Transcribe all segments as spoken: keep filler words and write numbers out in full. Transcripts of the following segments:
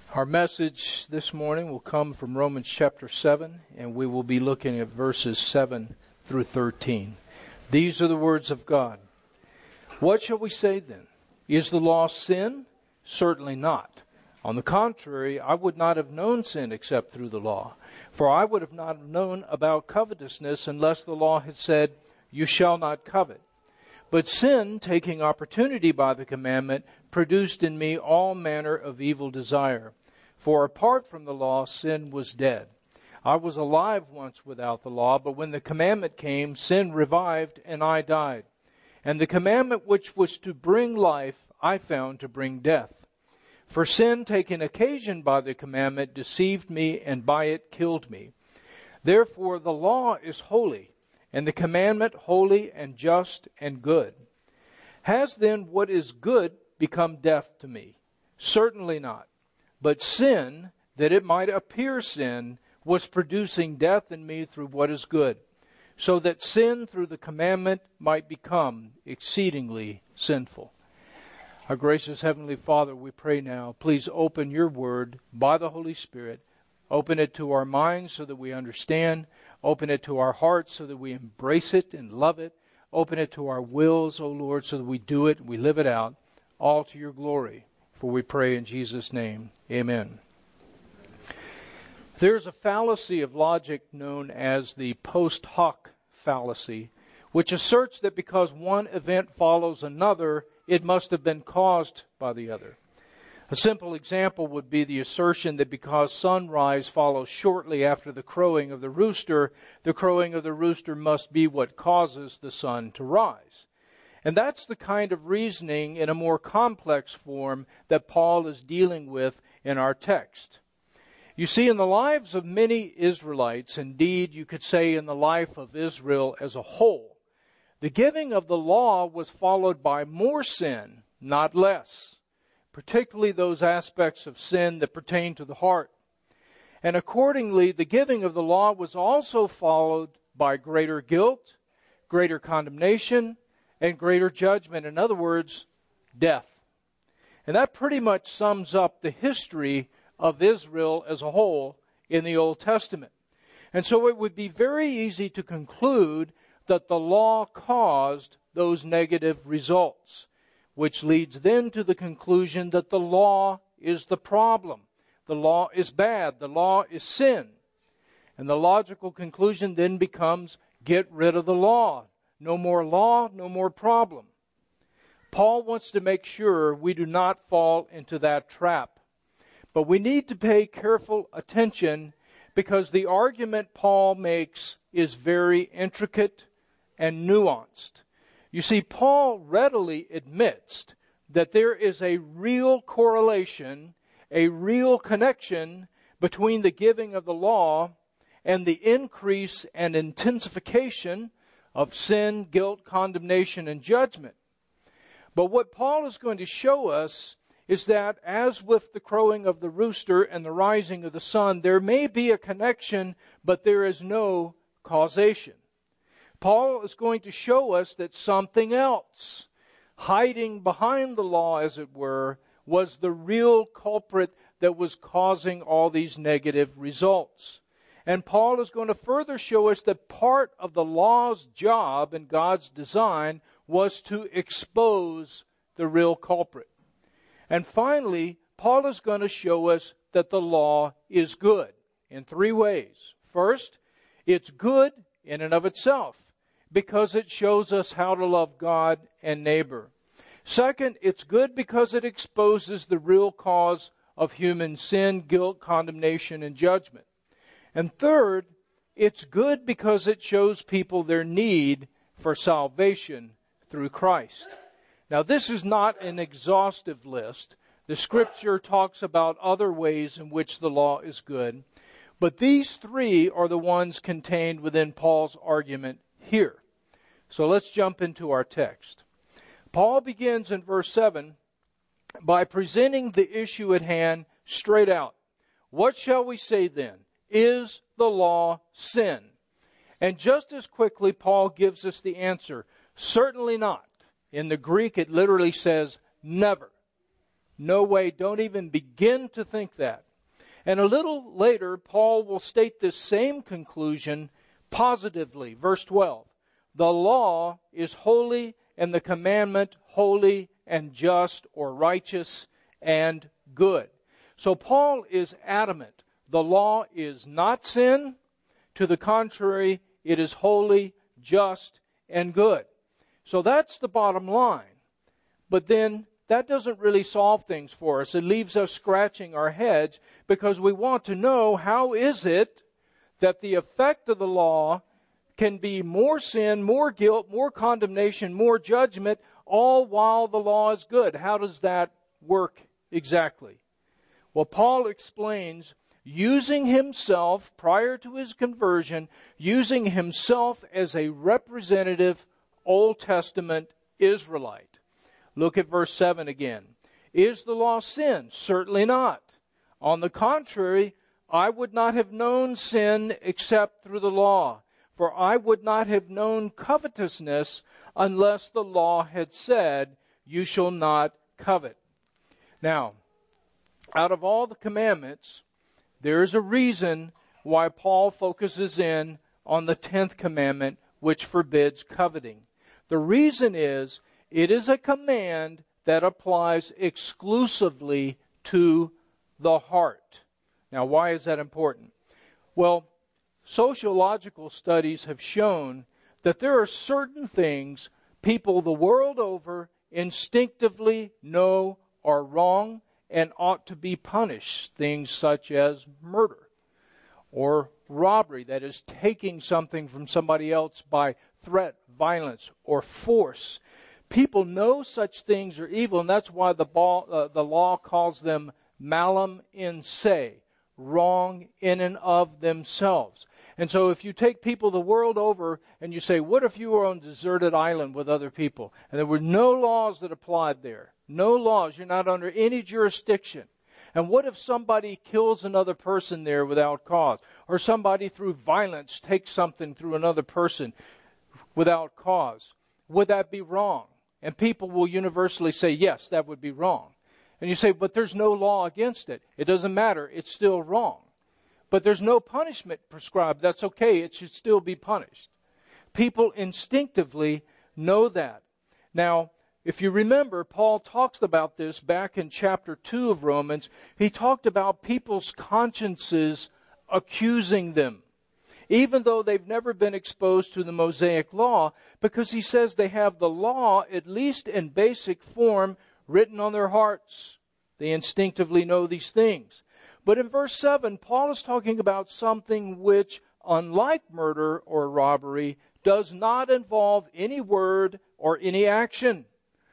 Our message this morning will come from Romans chapter seven, and we will be looking at verses seven through thirteen. These are the words of God. What shall we say then? Is the law sin? Certainly not. On the contrary, I would not have known sin except through the law. For I would have not known about covetousness unless the law had said, you shall not covet. But sin, taking opportunity by the commandment, produced in me all manner of evil desire. For apart from the law, sin was dead. I was alive once without the law, but when the commandment came, sin revived, and I died. And the commandment which was to bring life, I found to bring death. For sin, taking occasion by the commandment, deceived me, and by it killed me. Therefore the law is holy, and the commandment holy and just and good. Has then what is good become death to me? Certainly not. But sin, that it might appear sin, was producing death in me through what is good, so that sin through the commandment might become exceedingly sinful. Our gracious Heavenly Father, we pray now, please open your word by the Holy Spirit. Open it to our minds so that we understand. Open it to our hearts so that we embrace it and love it. Open it to our wills, O Lord, so that we do it, we live it out, all to your glory. For we pray in Jesus' name. Amen. There's a fallacy of logic known as the post hoc fallacy, which asserts that because one event follows another, it must have been caused by the other. A simple example would be the assertion that because sunrise follows shortly after the crowing of the rooster, the crowing of the rooster must be what causes the sun to rise. And that's the kind of reasoning in a more complex form that Paul is dealing with in our text. You see, in the lives of many Israelites, indeed you could say in the life of Israel as a whole, the giving of the law was followed by more sin, not less, particularly those aspects of sin that pertain to the heart. And accordingly, the giving of the law was also followed by greater guilt, greater condemnation, and greater judgment. In other words, death. And that pretty much sums up the history of Israel as a whole in the Old Testament. And so it would be very easy to conclude that the law caused those negative results, which leads then to the conclusion that the law is the problem. The law is bad. The law is sin. And the logical conclusion then becomes, get rid of the law. No more law, no more problem. Paul wants to make sure we do not fall into that trap. But we need to pay careful attention because the argument Paul makes is very intricate and nuanced. You see, Paul readily admits that there is a real correlation, a real connection between the giving of the law and the increase and intensification of sin, guilt, condemnation, and judgment. But what Paul is going to show us is that as with the crowing of the rooster and the rising of the sun, there may be a connection, but there is no causation. Paul is going to show us that something else, hiding behind the law as it were, was the real culprit that was causing all these negative results. And Paul is going to further show us that part of the law's job in God's design was to expose the real culprit. And finally, Paul is going to show us that the law is good in three ways. First, it's good in and of itself because it shows us how to love God and neighbor. Second, it's good because it exposes the real cause of human sin, guilt, condemnation, and judgment. And third, it's good because it shows people their need for salvation through Christ. Now, this is not an exhaustive list. The Scripture talks about other ways in which the law is good. But these three are the ones contained within Paul's argument here. So let's jump into our text. Paul begins in verse seven by presenting the issue at hand straight out. What shall we say then? Is the law sin? And just as quickly, Paul gives us the answer. Certainly not. In the Greek, it literally says never. No way. Don't even begin to think that. And a little later, Paul will state this same conclusion positively. Verse twelve. The law is holy, and the commandment holy and just, or righteous and good. So Paul is adamant. The law is not sin. To the contrary, it is holy, just, and good. So that's the bottom line. But then that doesn't really solve things for us. It leaves us scratching our heads because we want to know, how is it that the effect of the law can be more sin, more guilt, more condemnation, more judgment, all while the law is good? How does that work exactly? Well, Paul explains, using himself prior to his conversion, using himself as a representative Old Testament Israelite. Look at verse seven again. Is the law sin? Certainly not. On the contrary, I would not have known sin except through the law. For I would not have known covetousness unless the law had said, you shall not covet. Now, out of all the commandments, there is a reason why Paul focuses in on the tenth commandment, which forbids coveting. The reason is, it is a command that applies exclusively to the heart. Now, why is that important? Well, sociological studies have shown that there are certain things people the world over instinctively know are wrong and ought to be punished. Things such as murder or robbery, that is, taking something from somebody else by threat, violence, or force. People know such things are evil, and that's why the, ball, uh, the law calls them malum in se, wrong in and of themselves. And so if you take people the world over and you say, what if you were on a deserted island with other people and there were no laws that applied there? No laws. You're not under any jurisdiction. And what if somebody kills another person there without cause? Or somebody through violence takes something through another person without cause? Would that be wrong? And people will universally say, yes, that would be wrong. And you say, but there's no law against it. It doesn't matter. It's still wrong. But there's no punishment prescribed. That's okay. It should still be punished. People instinctively know that. Now, if you remember, Paul talks about this back in chapter two of Romans. He talked about people's consciences accusing them, even though they've never been exposed to the Mosaic law, because he says they have the law, at least in basic form, written on their hearts. They instinctively know these things. But in verse seven, Paul is talking about something which, unlike murder or robbery, does not involve any word or any action.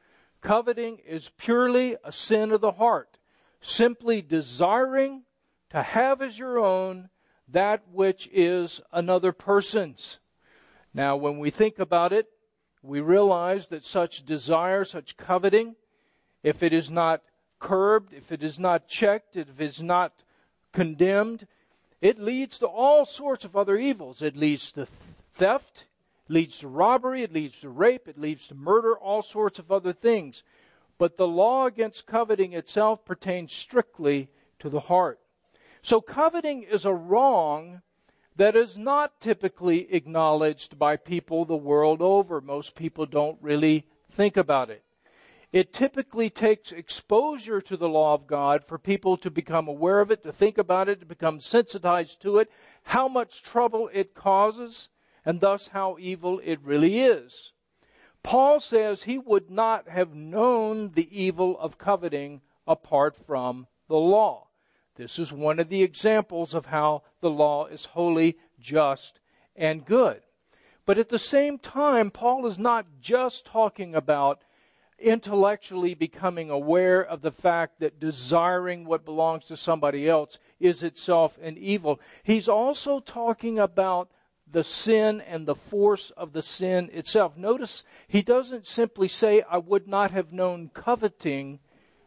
Coveting is purely a sin of the heart, simply desiring to have as your own that which is another person's. Now, when we think about it, we realize that such desire, such coveting, if it is not curbed, if it is not checked, if it is not condemned, it leads to all sorts of other evils. It leads to theft, it leads to robbery, it leads to rape, it leads to murder, all sorts of other things. But the law against coveting itself pertains strictly to the heart. So coveting is a wrong that is not typically acknowledged by people the world over. Most people don't really think about it. It typically takes exposure to the law of God for people to become aware of it, to think about it, to become sensitized to it, how much trouble it causes, and thus how evil it really is. Paul says he would not have known the evil of coveting apart from the law. This is one of the examples of how the law is holy, just, and good. But at the same time, Paul is not just talking about intellectually becoming aware of the fact that desiring what belongs to somebody else is itself an evil. He's also talking about the sin and the force of the sin itself. Notice he doesn't simply say, I would not have known coveting.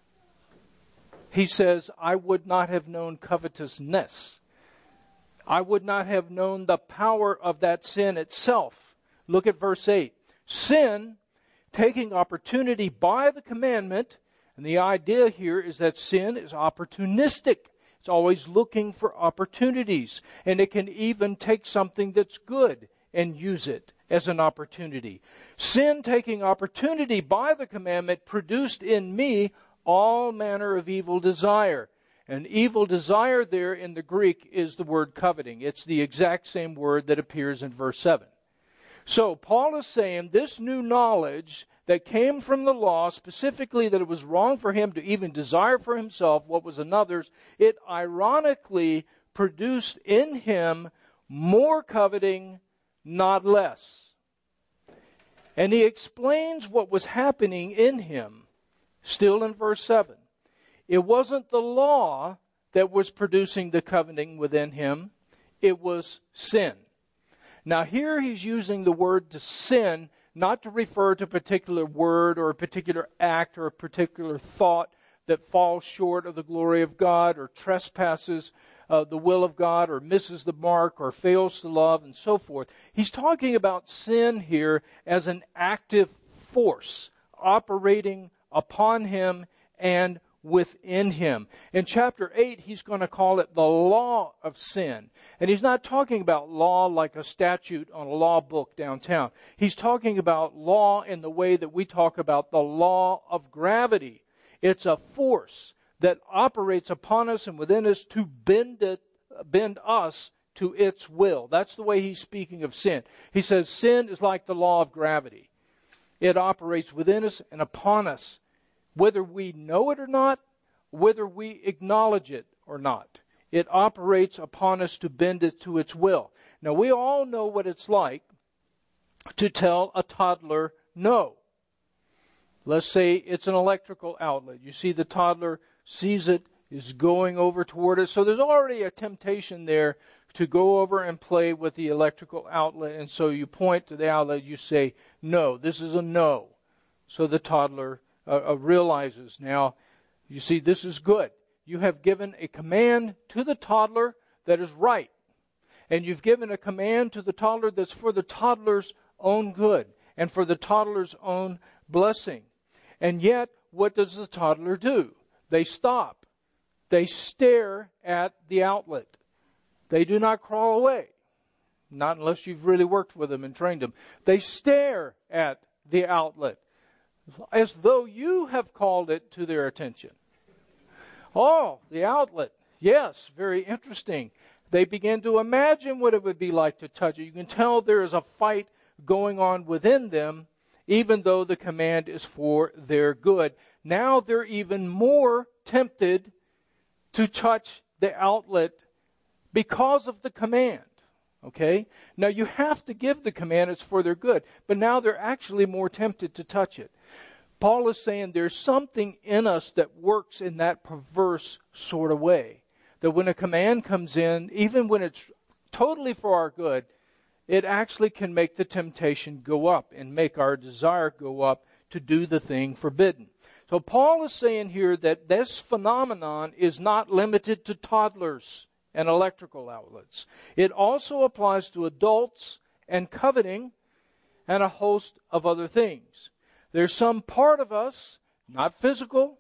He says, I would not have known covetousness. I would not have known the power of that sin itself. Look at verse eight. Sin, taking opportunity by the commandment, And the idea here is that sin is opportunistic. It's always looking for opportunities. And it can even take something that's good and use it as an opportunity. Sin, taking opportunity by the commandment, produced in me all manner of evil desire. And evil desire there in the Greek is the word coveting. It's the exact same word that appears in verse seven. So Paul is saying this new knowledge that came from the law, specifically that it was wrong for him to even desire for himself what was another's, it ironically produced in him more coveting, not less. And he explains what was happening in him, still in verse seven. It wasn't the law that was producing the coveting within him. It was sin. Now here he's using the word to sin, not to refer to a particular word or a particular act or a particular thought that falls short of the glory of God or trespasses uh, the will of God or misses the mark or fails to love and so forth. He's talking about sin here as an active force operating upon him and within him. In chapter eight, he's going to call it the law of sin. And he's not talking about law like a statute on a law book downtown. He's talking about law in the way that we talk about the law of gravity. It's a force that operates upon us and within us to bend it, bend us to its will. That's the way he's speaking of sin. He says sin is like the law of gravity. It operates within us and upon us, whether we know it or not, whether we acknowledge it or not. It operates upon us to bend it to its will. Now, we all know what it's like to tell a toddler no. Let's say it's an electrical outlet. You see the toddler sees it, is going over toward it. So there's already a temptation there to go over and play with the electrical outlet. And so you point to the outlet, you say, no, this is a no. So the toddler uh, uh, realizes, now, you see, this is good. You have given a command to the toddler that is right. And you've given a command to the toddler that's for the toddler's own good and for the toddler's own blessing. And yet, what does the toddler do? They stop. They stare at the outlet. They do not crawl away. Not unless you've really worked with them and trained them. They stare at the outlet as though you have called it to their attention. Oh, the outlet. Yes, very interesting. They begin to imagine what it would be like to touch it. You can tell there is a fight going on within them, even though the command is for their good. Now they're even more tempted to touch the outlet because of the command. Okay? Now you have to give the command, it's for their good. But now they're actually more tempted to touch it. Paul is saying there's something in us that works in that perverse sort of way. That when a command comes in, even when it's totally for our good, it actually can make the temptation go up and make our desire go up to do the thing forbidden. So Paul is saying here that this phenomenon is not limited to toddlers and electrical outlets. It also applies to adults and coveting and a host of other things. There's some part of us, not physical,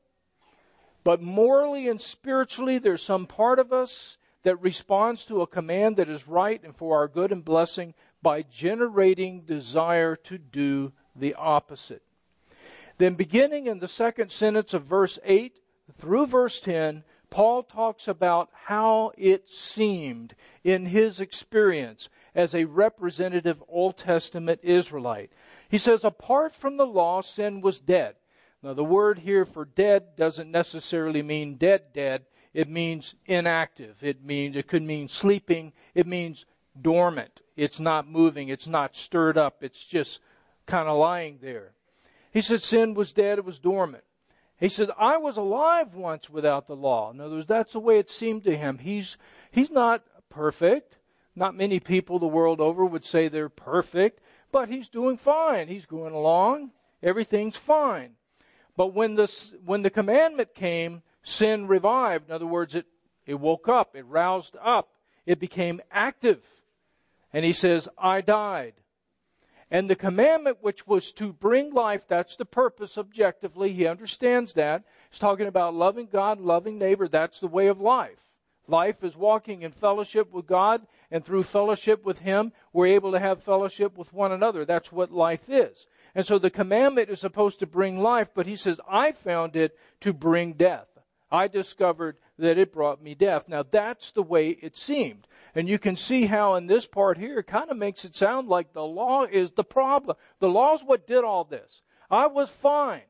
but morally and spiritually, there's some part of us that responds to a command that is right and for our good and blessing by generating desire to do the opposite. Then beginning in the second sentence of verse eight through verse ten, Paul talks about how it seemed in his experience as a representative Old Testament Israelite. He says, apart from the law, sin was dead. Now, the word here for dead doesn't necessarily mean dead, dead. It means inactive. It means, it could mean sleeping. It means dormant. It's not moving. It's not stirred up. It's just kind of lying there. He said sin was dead. It was dormant. He says, I was alive once without the law. In other words, that's the way it seemed to him. He's, he's not perfect. Not many people the world over would say they're perfect, but he's doing fine. He's going along. Everything's fine. But when the, when the commandment came, sin revived. In other words, it, it woke up. It roused up. It became active. And he says, I died. And the commandment which was to bring life, that's the purpose objectively. He understands that. He's talking about loving God, loving neighbor. That's the way of life. Life is walking in fellowship with God, and through fellowship with Him, we're able to have fellowship with one another. That's what life is. And so the commandment is supposed to bring life, but he says, I found it to bring death. I discovered that it brought me death. Now that's the way it seemed. And you can see how in this part here, it kind of makes it sound like the law is the problem. The law is what did all this. I was fine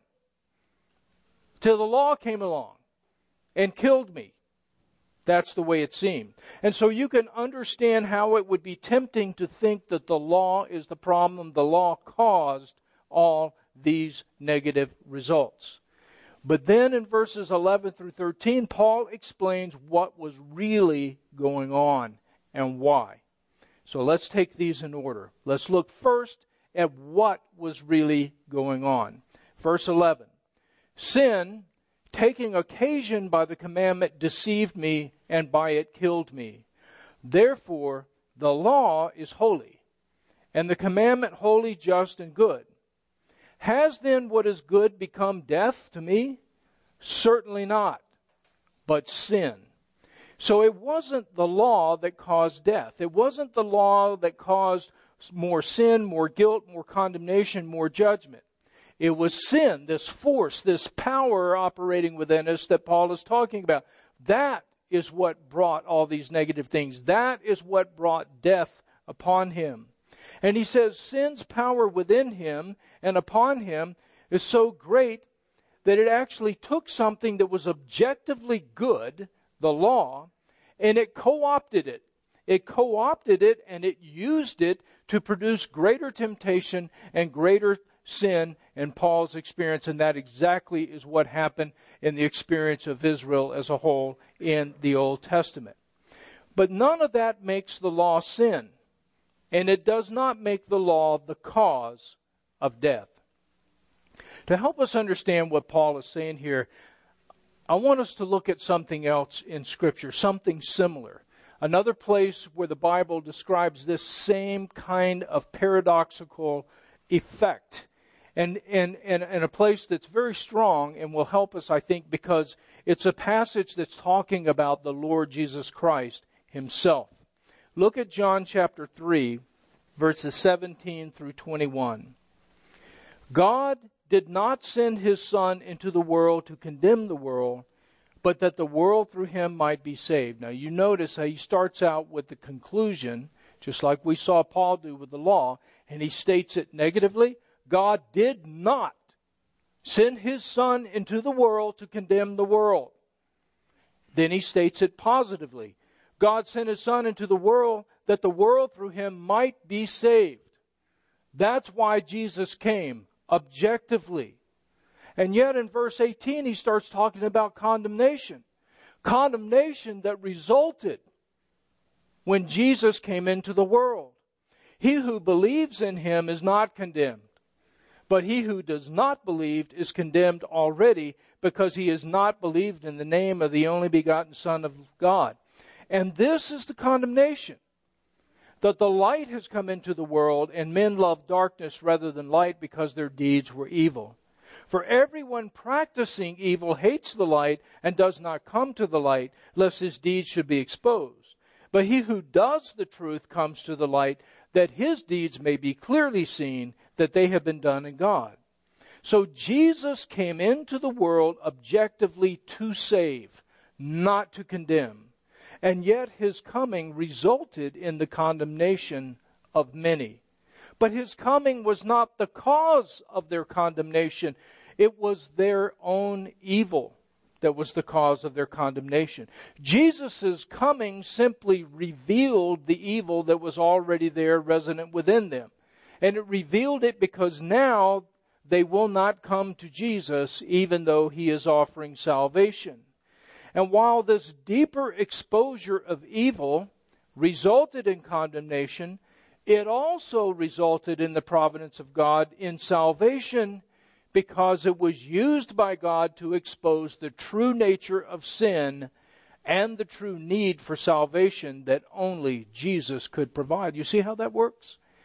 till the law came along and killed me. That's the way it seemed. And so you can understand how it would be tempting to think that the law is the problem. The law caused all these negative results. But then in verses eleven through thirteen, Paul explains what was really going on and why. So let's take these in order. Let's look first at what was really going on. Verse eleven. Sin, taking occasion by the commandment, deceived me, and by it killed me. Therefore, the law is holy, and the commandment holy, just, and good. Has then what is good become death to me? Certainly not, but sin. So it wasn't the law that caused death. It wasn't the law that caused more sin, more guilt, more condemnation, more judgment. It was sin, this force, this power operating within us that Paul is talking about. That is what brought all these negative things. That is what brought death upon him. And he says sin's power within him and upon him is so great that it actually took something that was objectively good, the law, and it co-opted it. It co-opted it and it used it to produce greater temptation and greater sin in Paul's experience, and that exactly is what happened in the experience of Israel as a whole in the Old Testament. But none of that makes the law sin, and it does not make the law the cause of death. To help us understand what Paul is saying here, I want us to look at something else in Scripture, something similar. Another place where the Bible describes this same kind of paradoxical effect. And, and, and, and a place that's very strong and will help us, I think, because it's a passage that's talking about the Lord Jesus Christ himself. Look at John chapter three, verses seventeen through twenty-one. God did not send his Son into the world to condemn the world, but that the world through him might be saved. Now you notice how he starts out with the conclusion, just like we saw Paul do with the law, and he states it negatively. God did not send his Son into the world to condemn the world. Then he states it positively. God sent his Son into the world that the world through him might be saved. That's why Jesus came, objectively. And yet in verse eighteen he starts talking about condemnation. Condemnation that resulted when Jesus came into the world. He who believes in him is not condemned. But he who does not believe is condemned already because he has not believed in the name of the only begotten Son of God. And this is the condemnation, that the light has come into the world and men love darkness rather than light because their deeds were evil. For everyone practicing evil hates the light and does not come to the light, lest his deeds should be exposed. But he who does the truth comes to the light, that his deeds may be clearly seen, that they have been done in God. So Jesus came into the world objectively to save, not to condemn. And yet his coming resulted in the condemnation of many. But his coming was not the cause of their condemnation. It was their own evil that was the cause of their condemnation. Jesus' coming simply revealed the evil that was already there, resident within them. And it revealed it because now they will not come to Jesus even though he is offering salvation. And while this deeper exposure of evil resulted in condemnation, it also resulted in the providence of God in salvation, because it was used by God to expose the true nature of sin and the true need for salvation that only Jesus could provide. You see how that works?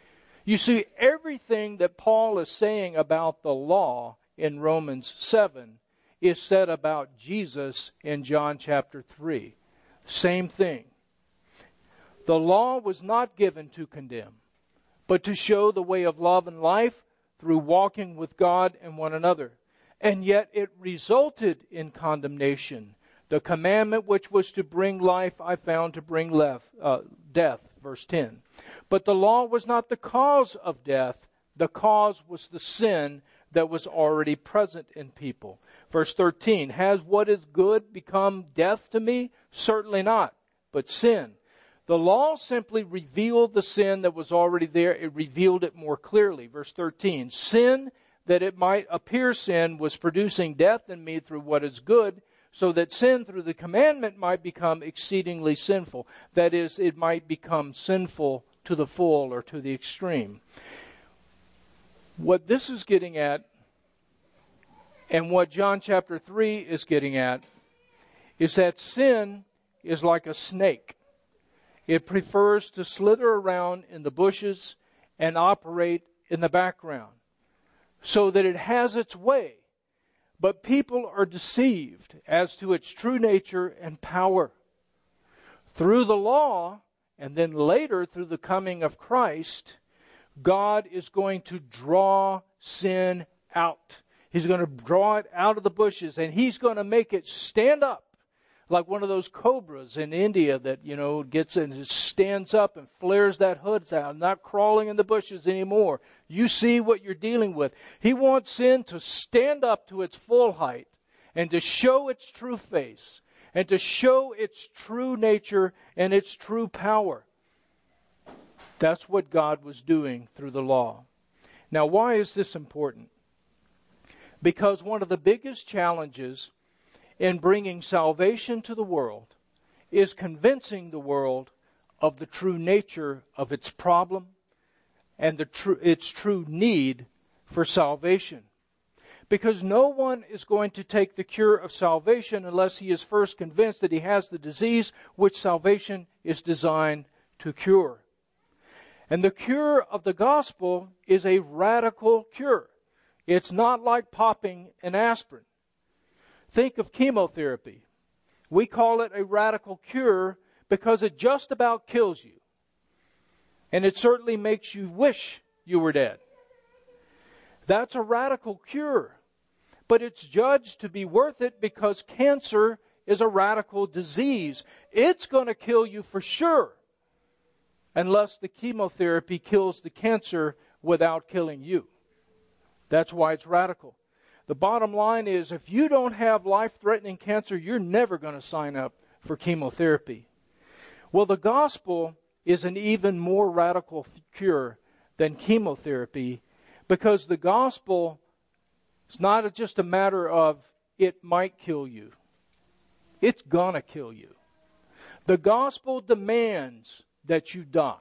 You see, everything that Paul is saying about the law in Romans seven is said about Jesus in John chapter three. Same thing. The law was not given to condemn, but to show the way of love and life through walking with God and one another. And yet it resulted in condemnation. The commandment which was to bring life, I found to bring lef, uh, death, verse ten. But the law was not the cause of death. The cause was the sin that was already present in people. Verse thirteen, has what is good become death to me? Certainly not, but sin. The law simply revealed the sin that was already there. It revealed it more clearly. Verse thirteen, sin, that it might appear sin, was producing death in me through what is good, so that sin through the commandment might become exceedingly sinful. That is, it might become sinful to the full or to the extreme. What this is getting at, and what John chapter three is getting at, is that sin is like a snake. It prefers to slither around in the bushes and operate in the background so that it has its way. But people are deceived as to its true nature and power. Through the law, and then later through the coming of Christ, God is going to draw sin out. He's going to draw it out of the bushes, and He's going to make it stand up like one of those cobras in India that, you know, gets and just stands up and flares that hood out, not crawling in the bushes anymore. You see what you're dealing with. He wants sin to stand up to its full height and to show its true face and to show its true nature and its true power. That's what God was doing through the law. Now, why is this important? Because one of the biggest challenges in bringing salvation to the world is convincing the world of the true nature of its problem and the true, its true need for salvation. Because no one is going to take the cure of salvation unless he is first convinced that he has the disease which salvation is designed to cure. And the cure of the gospel is a radical cure. It's not like popping an aspirin. Think of chemotherapy. We call it a radical cure because it just about kills you. And it certainly makes you wish you were dead. That's a radical cure. But it's judged to be worth it because cancer is a radical disease. It's going to kill you for sure, unless the chemotherapy kills the cancer without killing you. That's why it's radical. The bottom line is, if you don't have life-threatening cancer, you're never going to sign up for chemotherapy. Well, the gospel is an even more radical cure than chemotherapy, because the gospel is not just a matter of it might kill you. It's going to kill you. The gospel demands that you die.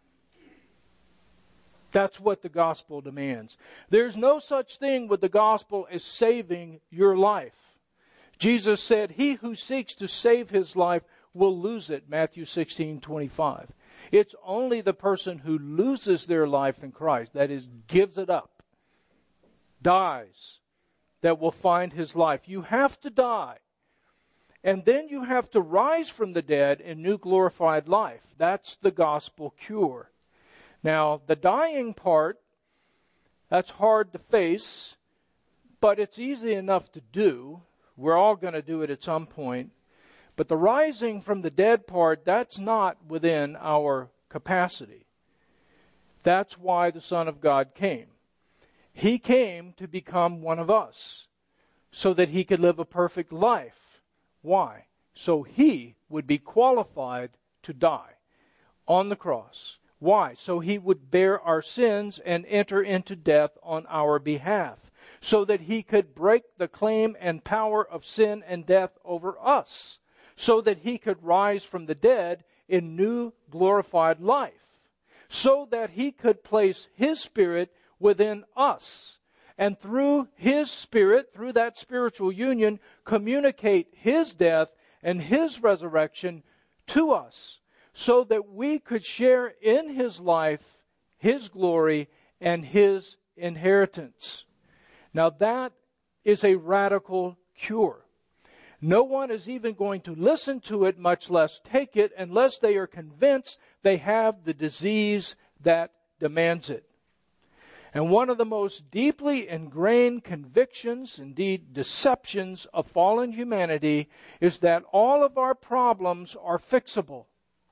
That's what the gospel demands. There's no such thing with the gospel as saving your life. Jesus said, he who seeks to save his life will lose it, Matthew sixteen twenty-five. It's only the person who loses their life in Christ, that is, gives it up, dies, that will find his life. You have to die. And then you have to rise from the dead in new glorified life. That's the gospel cure. Now, the dying part, that's hard to face, but it's easy enough to do. We're all going to do it at some point. But the rising from the dead part, that's not within our capacity. That's why the Son of God came. He came to become one of us so that he could live a perfect life. Why? So he would be qualified to die on the cross. Why? So he would bear our sins and enter into death on our behalf, so that he could break the claim and power of sin and death over us, so that he could rise from the dead in new glorified life, so that he could place his Spirit within us, and through his Spirit, through that spiritual union, communicate his death and his resurrection to us, so that we could share in his life His glory, and His inheritance. Now that is a radical cure. No one is even going to listen to it, much less take it, unless they are convinced they have the disease that demands it. And one of the most deeply ingrained convictions, indeed deceptions, of fallen humanity is that all of our problems are fixable,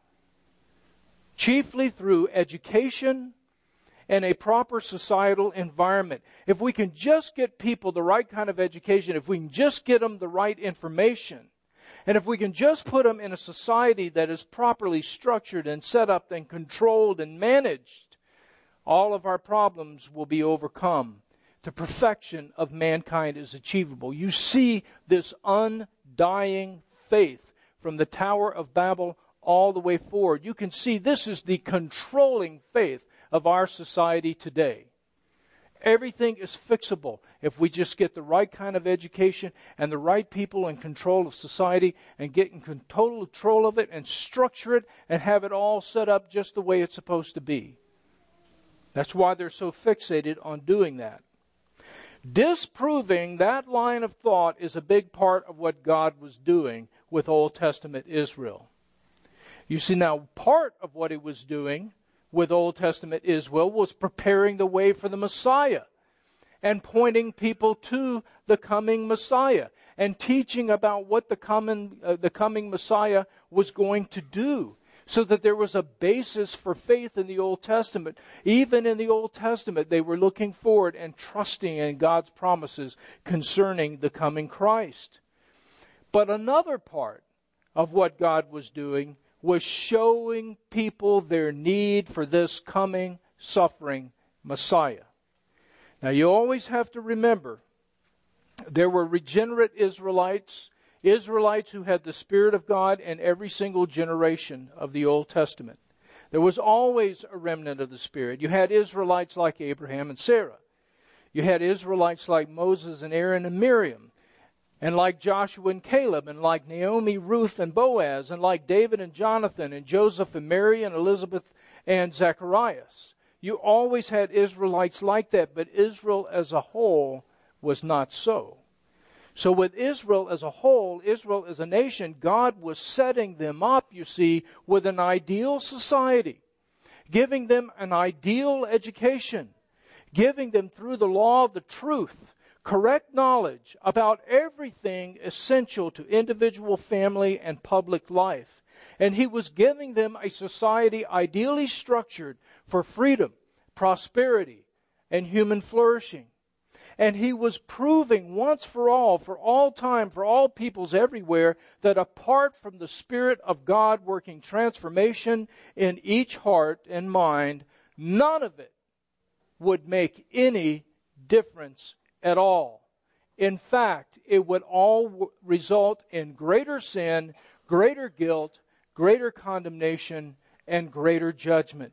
chiefly through education and a proper societal environment. If we can just get people the right kind of education, if we can just get them the right information, and if we can just put them in a society that is properly structured and set up and controlled and managed, all of our problems will be overcome. The perfection of mankind is achievable. You see this undying faith from the Tower of Babel all the way forward. You can see this is the controlling faith of our society today. Everything is fixable if we just get the right kind of education and the right people in control of society and get in total control of it and structure it and have it all set up just the way it's supposed to be. That's why they're so fixated on doing that. Disproving that line of thought is a big part of what God was doing with Old Testament Israel. You see, now part of what He was doing with Old Testament Israel was preparing the way for the Messiah and pointing people to the coming Messiah and teaching about what the coming, uh, the coming Messiah was going to do, so that there was a basis for faith in the Old Testament. Even in the Old Testament, they were looking forward and trusting in God's promises concerning the coming Christ. But another part of what God was doing was showing people their need for this coming, suffering Messiah. Now, you always have to remember, there were regenerate Israelites, Israelites who had the Spirit of God in every single generation of the Old Testament. There was always a remnant of the Spirit. You had Israelites like Abraham and Sarah. You had Israelites like Moses and Aaron and Miriam, and like Joshua and Caleb, and like Naomi, Ruth, and Boaz, and like David and Jonathan, and Joseph and Mary, and Elizabeth and Zacharias. You always had Israelites like that, but Israel as a whole was not so. So with Israel as a whole, Israel as a nation, God was setting them up, you see, with an ideal society, giving them an ideal education, giving them through the law of the truth, correct knowledge about everything essential to individual, family, and public life. And He was giving them a society ideally structured for freedom, prosperity, and human flourishing. And He was proving once for all, for all time, for all peoples everywhere, that apart from the Spirit of God working transformation in each heart and mind, none of it would make any difference at all. In fact, it would all result in greater sin, greater guilt, greater condemnation, and greater judgment.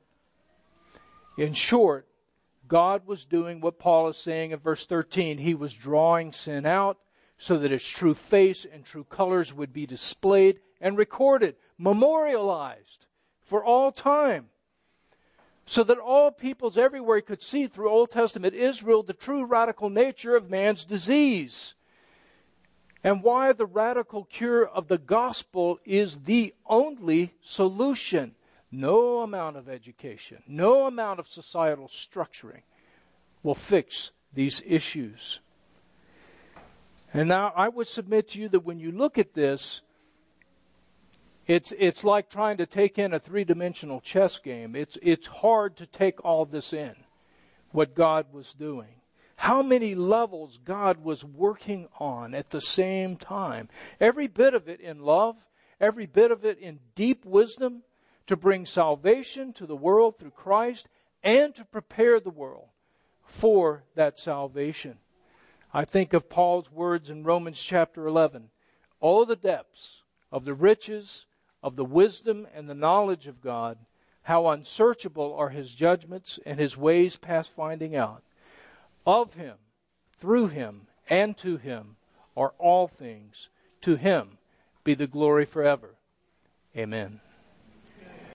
In short, God was doing what Paul is saying in verse thirteen. He was drawing sin out so that its true face and true colors would be displayed and recorded, memorialized for all time, so that all peoples everywhere could see through Old Testament Israel the true radical nature of man's disease, and why the radical cure of the gospel is the only solution. No amount of education, no amount of societal structuring will fix these issues. And now I would submit to you that when you look at this, It's it's like trying to take in a three-dimensional chess game. It's it's hard to take all this in, what God was doing. How many levels God was working on at the same time. Every bit of it in love, every bit of it in deep wisdom to bring salvation to the world through Christ and to prepare the world for that salvation. I think of Paul's words in Romans chapter eleven. Oh, the depths of the riches of the wisdom and the knowledge of God, how unsearchable are His judgments and His ways past finding out. Of Him, through Him, and to Him are all things. To Him be the glory forever. Amen.